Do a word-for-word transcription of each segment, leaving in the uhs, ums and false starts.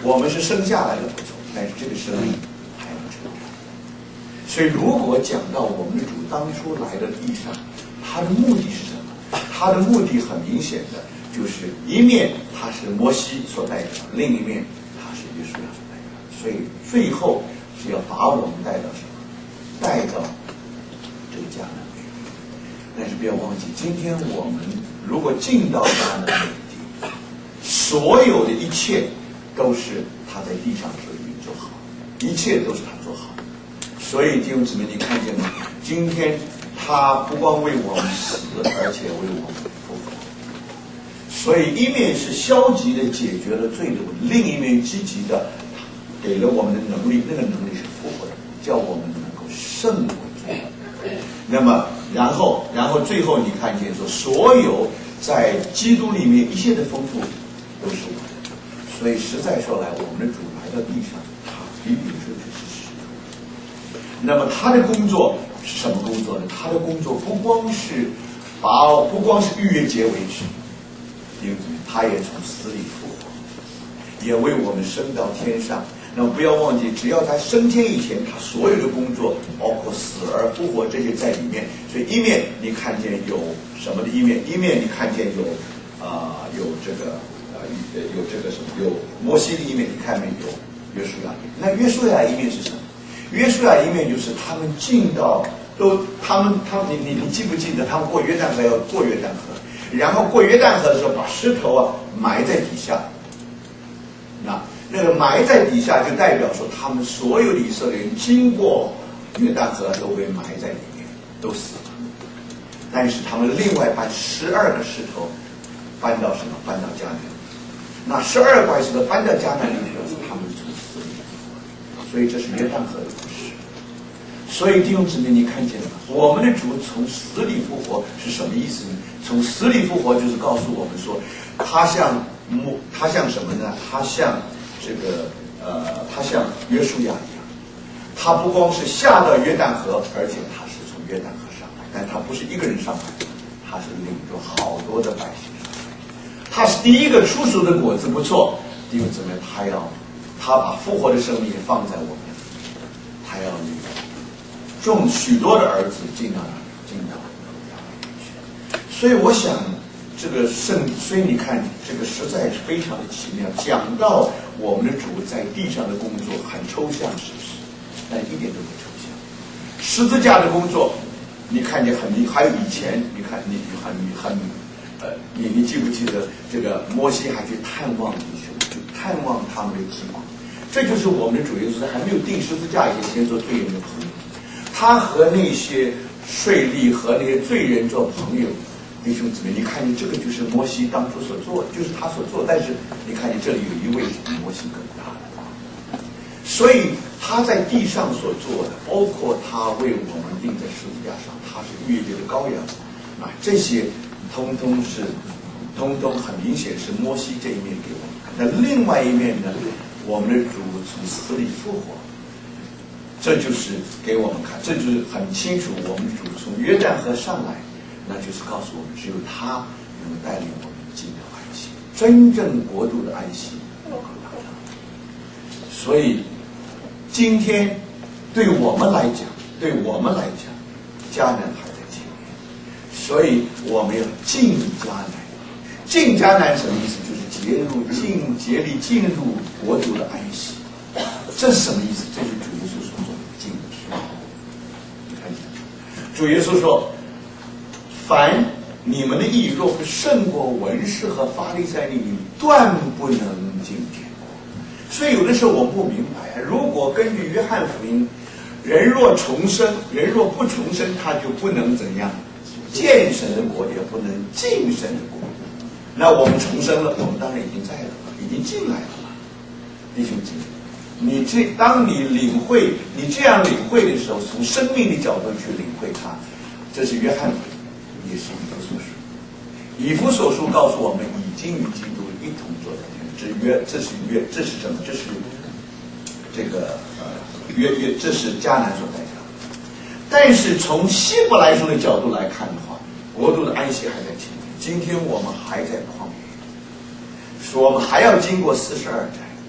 我们是生下来的不错，但是这个生命还能成长。所以，如果讲到我们的主当初来到地上，他的目的是什么？他的目的很明显的，就是一面他是摩西所代表，另一面他是约书亚所代表。所以最后是要把我们带到什么？带到这个迦南美地。但是不要忘记，今天我们如果进到迦南美地，所有的一切都是他在地上所已经做好，一切都是他做好。所以弟兄姊妹，你看见吗？今天他不光为我们死，而且为我们复活。所以一面是消极的解决了罪的问题，另一面积极的给了我们的能力，那个能力是复活的，叫我们能够胜过罪。那么然后然后最后你看见说，所有在基督里面一切的丰富都是我的。所以实在说来，我们的主来到地上，他比比说就是使徒。那么他的工作是什么工作呢？他的工作不光是把不光是逾越节为止，因为他也从死里复活，也为我们升到天上。那么不要忘记，只要他升天以前，他所有的工作，包括死而复活这些在里面。所以一面你看见有什么的一面，一面你看见有啊、呃、有这个呃有这个什么有摩西的一面，你看面有约书亚。那约书亚一面是什么？约书亚一面就是他们进到都他们他们你你你记不记得他们过约旦河要过约旦河，然后过约旦河的时候把石头啊埋在底下，那那个埋在底下就代表说他们所有的以色列人经过约旦河都被埋在里面，都死了。但是他们另外搬十二个石头搬到什么？搬到迦南。那十二块石头搬到迦南里表示他们从死里复活，所以这是约旦河的故事。所以弟兄姊妹，你看见了吗？我们的主从死里复活是什么意思呢？从死里复活就是告诉我们说，他像他像什么呢？他像这个呃，他像约书亚一样，他不光是下到约旦河，而且他是从约旦河上来，但他不是一个人上来，他是领着好多的百姓上来。他是第一个出熟的果子，不错。弟兄姊妹，他要他把复活的生命放在我们，他要领众许多的儿子进到哪里？进到迦南地去。所以我想。这个圣，所以你看，这个实在是非常的奇妙。讲到我们的主在地上的工作，很抽象，是不是？但一点都不抽象。十字架的工作，你看见很，还有以前，你看你很很，呃，你你记不记得这个摩西还去探望弟兄，去探望他们的疾苦？这就是我们的主耶稣在还没有定十字架以前，先做罪人的朋友。他和那些税吏和那些罪人做朋友。弟兄姊妹，你看见这个就是摩西当初所做的，就是他所做的。但是你看见这里有一位比摩西更大的，所以他在地上所做的，包括他为我们钉在十字架上，他是逾越节的羔羊啊，这些通通是，通通很明显是摩西这一面给我们看。那另外一面呢，我们的主从死里复活，这就是给我们看，这就是很清楚，我们的主从约旦河上来。那就是告诉我们，只有他能带领我们进到安息，真正国度的安息能够达到。所以，今天对我们来讲，对我们来讲，迦南还在前面，所以我们要进迦南。进迦南什么意思？就是结入进竭力进入国度的安息。这是什么意思？这是主耶稣所说的进天。你看清楚，主耶稣说。凡你们的义若不胜过文士和法利赛人，你断不能进天国。所以有的时候我不明白，如果根据约翰福音，人若重生，人若不重生，他就不能怎样见神的国，也不能进神的国。那我们重生了，我们当然已经在了，已经进来了嘛。弟兄姐妹，你这当你领会，你这样领会的时候，从生命的角度去领会它，这是约翰福音。也是以弗所书，以弗所书告诉我们，已经与基督一同坐在天。这约，这是约，这是什么？这是这个呃约约，这是迦南所代表的。但是从希伯来书的角度来看的话，国度的安息还在前面。今天我们还在旷野，说我们还要经过四十二灾，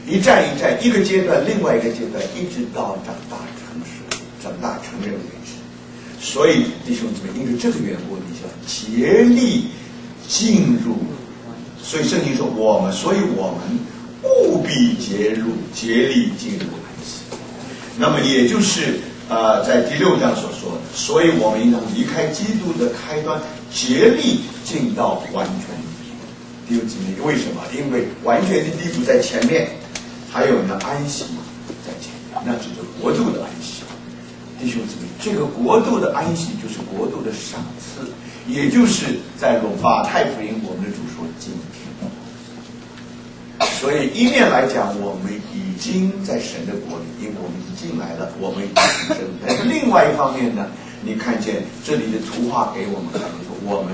一站一站，一个阶段另外一个阶段，一直到长大成熟、长大成人为止。所以弟兄姊妹，因为这个缘故，你就要竭力进入。所以圣经说我们，所以我们务必竭入、竭力进入安息。那么也就是呃，在第六章所说的，所以我们应当离开基督的开端，竭力进到完全的地步。弟兄姊妹，为什么？因为完全的地步在前面，还有呢安息在前面，那指着国度的安息。弟兄姊妹，这个国度的安息就是国度的赏赐，也就是在马太福音我们的主说今天。所以一面来讲，我们已经在神的国里，因为我们已经进来了，我们已经重生。但是另外一方面呢，你看见这里的图画给我们看见说，我们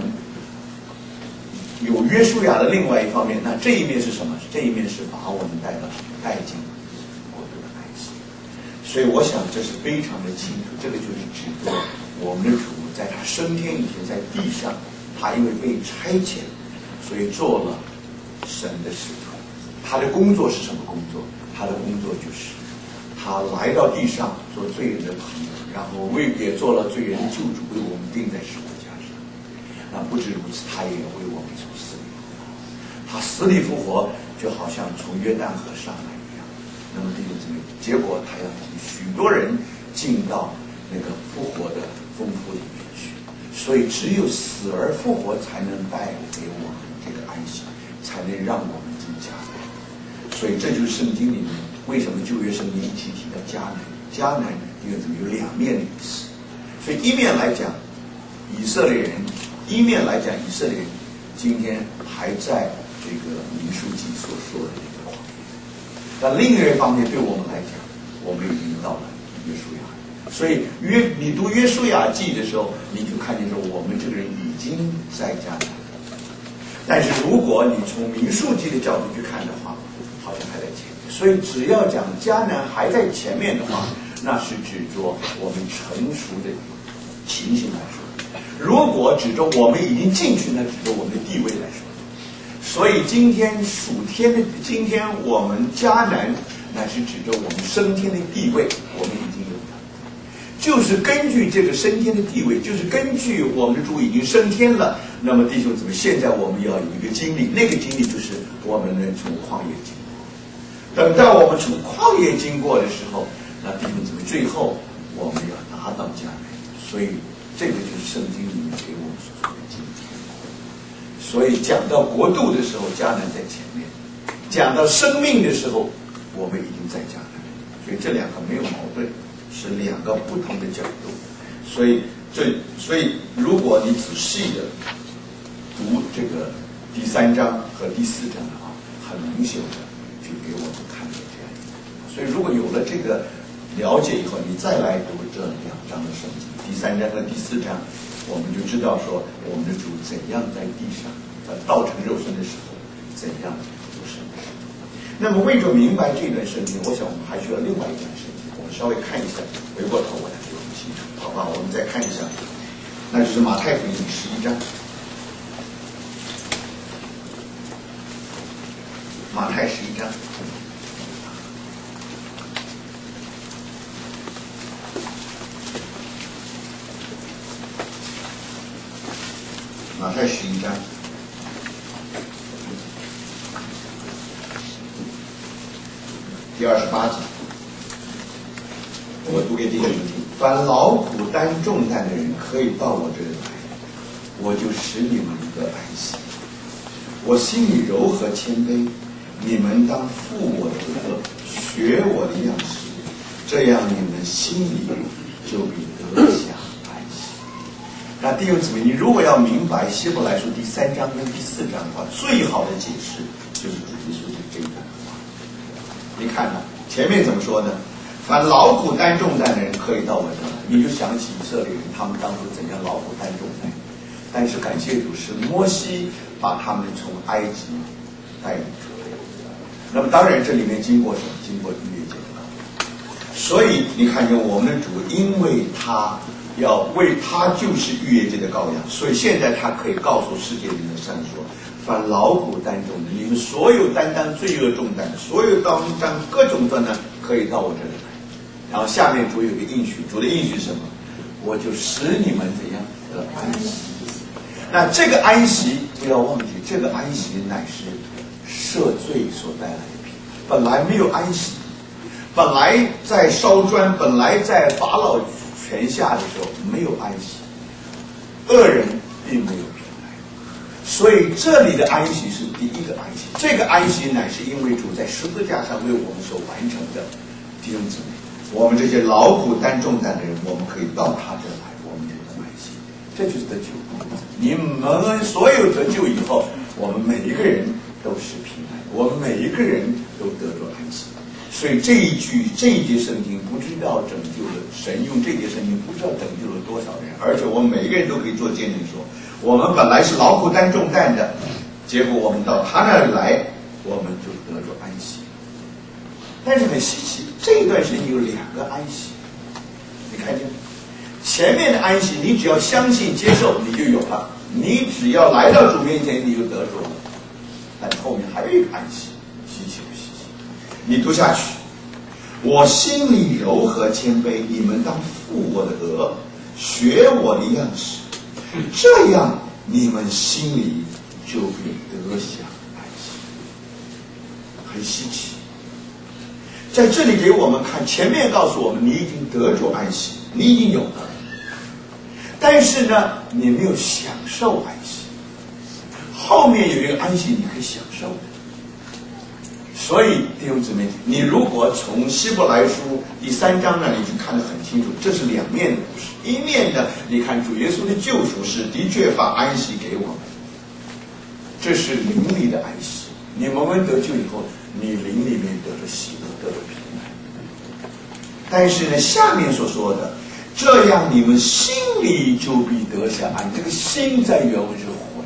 有约书亚的另外一方面，那这一面是什么？这一面是把我们带到带进国度的安息。所以我想这是非常的清楚，这个就是指着我们的主在他升天以前，在地上，他因为被差遣，所以做了神的使徒。他的工作是什么工作？他的工作就是他来到地上做罪人的朋友，然后为也做了罪人的救主，为我们钉在十字架上。那不止如此，他也为我们从死里复活。他死里复活，就好像从约旦河上来一样。那么弟兄姊妹，结果他要引许多人进到那个复活的丰富里面去。所以只有死而复活，才能带给我们这个安息，才能让我们进迦南。所以这就是圣经里面为什么旧约圣经一起提到迦南。迦南因为怎么有两面的意思，所以一面来讲以色列人，一面来讲以色列人今天还在这个民数记所说的这个旷野。那另一方面对我们来讲，我们已经到了约书亚。所以约你读约书亚记的时候，你就看见说我们这个人已经在迦南。但是如果你从民数记的角度去看的话，好像还在前面。所以只要讲迦南还在前面的话，那是指着我们成熟的情形来说；如果指着我们已经进去，那指着我们的地位来说。所以今天属天的，今天我们迦南乃是指着我们升天的地位，我们已经有了。就是根据这个升天的地位，就是根据我们的主已经升天了，那么弟兄姊妹，现在我们要有一个经历，那个经历就是我们能从旷野经过。等到我们从旷野经过的时候，那弟兄姊妹，最后我们要拿到迦南。所以这个就是圣经里面给我们所说的今天。所以讲到国度的时候，迦南在前面；讲到生命的时候，我们已经在迦南。所以这两个没有矛盾，是两个不同的角度。所以这所以如果你仔细的读这个第三章和第四章的话，很明显的就给我们看到这样。所以如果有了这个了解以后，你再来读这两章的圣经，第三章和第四章，我们就知道说我们的主怎样在地上在道成肉身的时候怎样做圣事。那么为着明白这段圣经，我想我们还需要另外一段圣经，我们稍微看一下，回过头来就很清楚，好吧？我们再看一下，那就是马太福音十一章。马太十一章，马太十一章第二十八节，我读给弟兄们听：凡劳苦担重担的人，可以到我这里来，我就使你们得安息。我心里柔和谦卑，你们当负我的责，学我的样式，这样你们心里就必得享安息。那弟兄姊妹，你如果要明白希伯来书第三章跟第四章的话，最好的解释就是主耶稣的这一段话。你看到前面怎么说呢？凡劳苦担重担的人可以到我这来，你就想起以色列人他们当初怎样劳苦担重担。但是感谢主，是摩西把他们从埃及带领出来。那么当然这里面经过什么？经过逾越节的羔羊。所以你看见我们的主，因为他要为他就是逾越节的羔羊，所以现在他可以告诉世界人的上说： 凡劳苦担重的，你们所有担当罪恶重担的，所有担当各种重担，可以到我这里来。然后下面主有个应许，主的应许是什么？我就使你们怎样得安息。那这个安息不要忘记，这个安息乃是赦罪所带来的平安。本来没有安息，本来在烧砖，本来在法老权下的时候没有安息，恶人并没有平安。所以这里的安息是第一个安息，这个安息乃是因为主在十字架上为我们所完成的。弟兄姊妹，我们这些劳苦担重担的人，我们可以到他这来，我们就得安息，这就是得救。你们所有得救以后，我们每一个人都是平安，我们每一个人都得着安息。所以这一句这一节圣经不知道拯救了，神用这节圣经不知道拯救了多少人，而且我们每一个人都可以做见证说，我们本来是劳苦担重担的，结果我们到他那里来，我们就得着安息。但是很稀奇，这一段时间有两个安息，你看见前面的安息，你只要相信接受，你就有了；你只要来到主面前，你就得着了。但后面还有一个安息，稀奇不稀奇？你读下去，我心里柔和谦卑，你们当负我的额，学我的样式，这样你们心里就必得享安息。很稀奇。在这里给我们看，前面告诉我们你已经得着安息，你已经有了，但是呢你没有享受安息，后面有一个安息你可以享受的。所以弟兄姊妹，你如果从希伯来书第三章那里去看得很清楚，这是两面的故事。一面呢，你看主耶稣的救赎是的确把安息给我们，这是灵里的安息。你们们得救以后，你灵里面得着喜乐，得着平安。但是呢，下面所说的，这样你们心里就必得享安。这个心在原文是魂，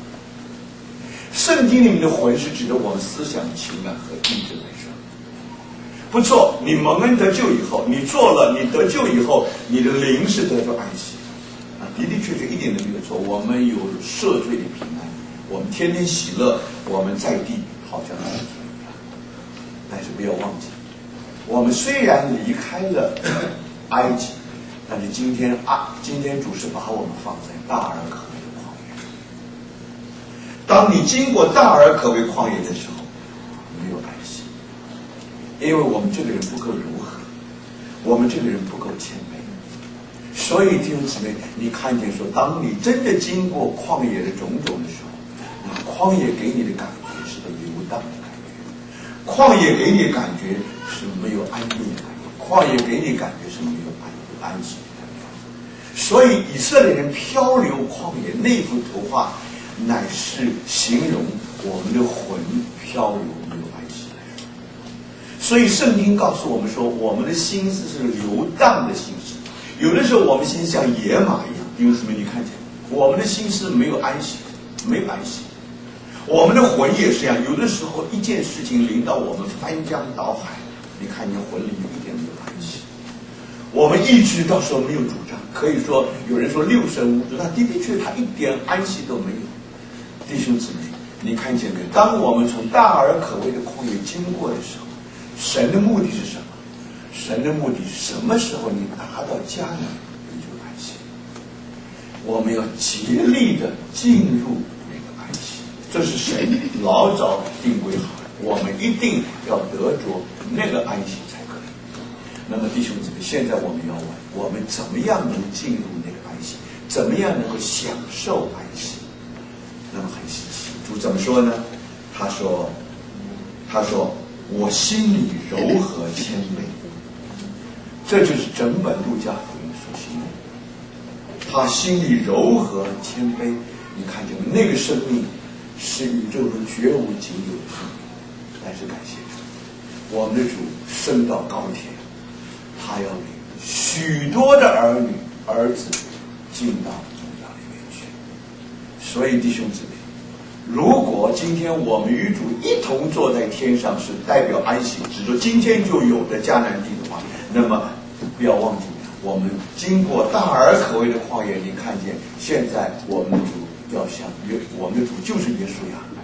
圣经里面的魂是指的我们思想、情感和意志来说。不错，你蒙恩得救以后，你做了，你得救以后，你的灵是得着安息啊，的的确确一点都没有错。我们有赦罪的平安，我们天天喜乐，我们在地好像是天上。但是不要忘记，我们虽然离开了埃及，但是今天啊，今天主是把我们放在大而可畏的旷野。当你经过大而可畏旷野的时候，没有安息，因为我们这个人不够柔和，我们这个人不够谦卑。所以弟兄姊妹，你看见说，当你真的经过旷野的种种的时候，那旷野给你的感觉是个流荡的感觉，旷野给你的感觉是没有安定的感觉，旷野给你感觉是没有安安息的感觉。所以以色列人漂流旷野那幅图画，乃是形容我们的魂漂流没有安息来说。所以圣经告诉我们说，我们的心思是流荡的心思。有的时候我们心像野马一样，弟兄姊妹，你看见我们的心是没有安息，没有安息。我们的魂也是一样，有的时候一件事情临到我们翻江倒海，你看见魂里有一点没有安息。我们意志到时候没有主张，可以说有人说六神无主，那的的确他一点安息都没有。弟兄姊妹，你看见没有？当我们从大而可畏的旷野经过的时候，神的目的是什么？神的目的是什么时候你达到迦南，你就安息。我们要竭力的进入那个安息，这是神老早定规好的，我们一定要得着那个安息才可以。那么弟兄姊妹，现在我们要问，我们怎么样能进入那个安息？怎么样能够享受安息？那么很稀奇，主怎么说呢？他说，他说我心里柔和谦卑。这就是整本路加福音所形容的，他心里柔和谦卑。你看见那个生命是宇宙中绝无仅有的生命，但是感谢主，我们的主升到高天，他要领许多的儿女儿子进到荣耀里面去。所以弟兄姊妹，如果今天我们与主一同坐在天上，是代表安息，只说今天就有的迦南地的话，那么不要忘记，我们经过大而可畏的旷野，你看见现在我们的主要像约，我们的主就是耶稣呀。